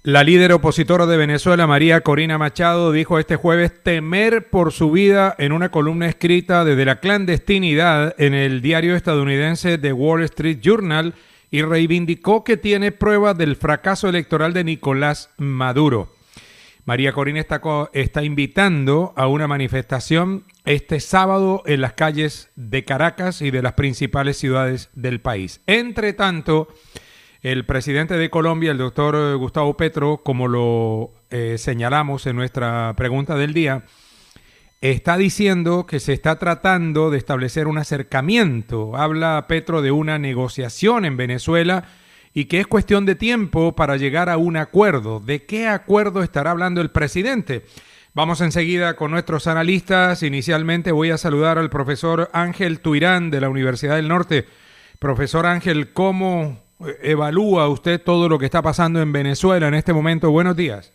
La líder opositora de Venezuela, María Corina Machado, dijo este jueves temer por su vida en una columna escrita desde la clandestinidad en el diario estadounidense The Wall Street Journal y reivindicó que tiene pruebas del fracaso electoral de Nicolás Maduro. María Corina está invitando a una manifestación este sábado en las calles de Caracas y de las principales ciudades del país. Entre tanto, el presidente de Colombia, el doctor Gustavo Petro, como lo señalamos en nuestra pregunta del día, está diciendo que se está tratando de establecer un acercamiento. Habla Petro de una negociación en Venezuela y que es cuestión de tiempo para llegar a un acuerdo. ¿De qué acuerdo estará hablando el presidente? Vamos enseguida con nuestros analistas. Inicialmente voy a saludar al profesor Ángel Tuirán de la Universidad del Norte. Profesor Ángel, ¿cómo evalúa usted todo lo que está pasando en Venezuela en este momento? Buenos días.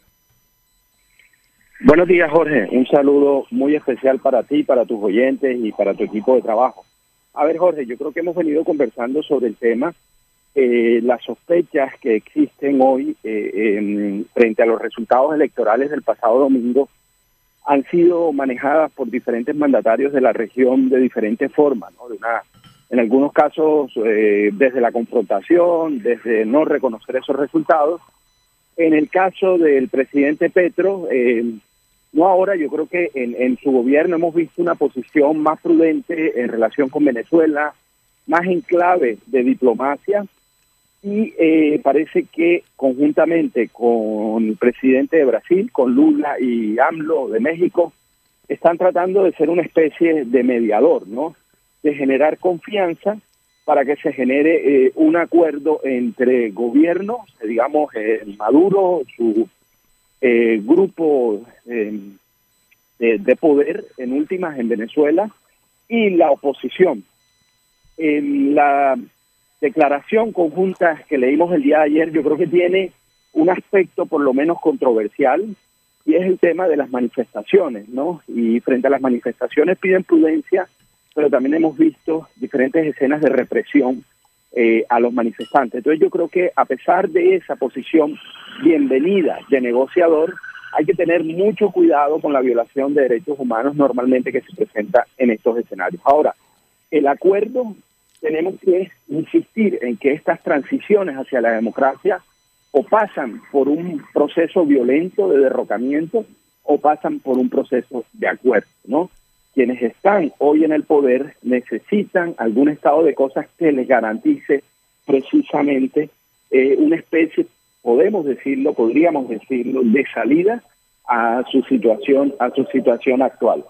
Buenos días, Jorge. Un saludo muy especial para ti, para tus oyentes y para tu equipo de trabajo. A ver, Jorge, yo creo que hemos venido conversando sobre el tema. Las sospechas que existen hoy frente a los resultados electorales del pasado domingo han sido manejadas por diferentes mandatarios de la región de diferentes formas, ¿no? En algunos casos desde la confrontación, desde no reconocer esos resultados. En el caso del presidente Petro, no ahora, yo creo que en su gobierno hemos visto una posición más prudente en relación con Venezuela, más en clave de diplomacia, y parece que conjuntamente con el presidente de Brasil, con Lula y AMLO de México, están tratando de ser una especie de mediador, ¿no? De generar confianza para que se genere un acuerdo entre gobiernos, digamos, Maduro, su grupo de poder, en últimas, en Venezuela, y la oposición. En la declaración conjunta que leímos el día de ayer, yo creo que tiene un aspecto por lo menos controversial, y es el tema de las manifestaciones, ¿no? Y frente a las manifestaciones piden prudencia, pero también hemos visto diferentes escenas de represión a los manifestantes. Entonces yo creo que a pesar de esa posición bienvenida de negociador, hay que tener mucho cuidado con la violación de derechos humanos normalmente que se presenta en estos escenarios. Ahora, el acuerdo, tenemos que insistir en que estas transiciones hacia la democracia o pasan por un proceso violento de derrocamiento o pasan por un proceso de acuerdo, ¿no? Quienes están hoy en el poder necesitan algún estado de cosas que les garantice precisamente una especie, podríamos decirlo, de salida a su situación actual.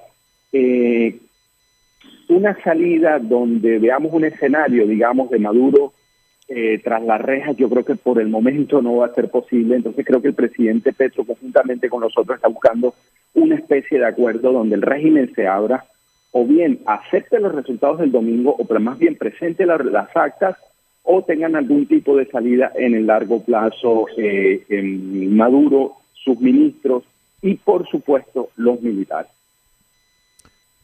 Una salida donde veamos un escenario, digamos, de Maduro tras las rejas, yo creo que por el momento no va a ser posible. Entonces creo que el presidente Petro, conjuntamente con nosotros, está buscando una especie de acuerdo donde el régimen se abra, o bien acepte los resultados del domingo, o pero más bien presente las actas, o tengan algún tipo de salida en el largo plazo, Maduro, sus ministros y, por supuesto, los militares.